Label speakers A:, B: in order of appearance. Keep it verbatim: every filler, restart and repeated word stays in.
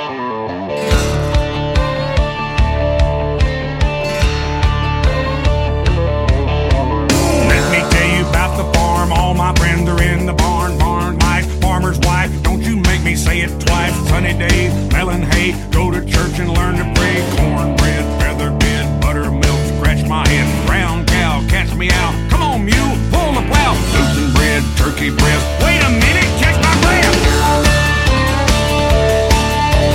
A: Let me tell you about the farm. All my friends are in the barn. Barn life, farmer's wife. Don't you make me say it twice. Sunny days, melon hay. Go to church and learn to pray. Cornbread, feather bed, buttermilk. Scratch my head. Brown cow, catch me out. Come on, mule, pull the plow. Loosen bread, turkey breast.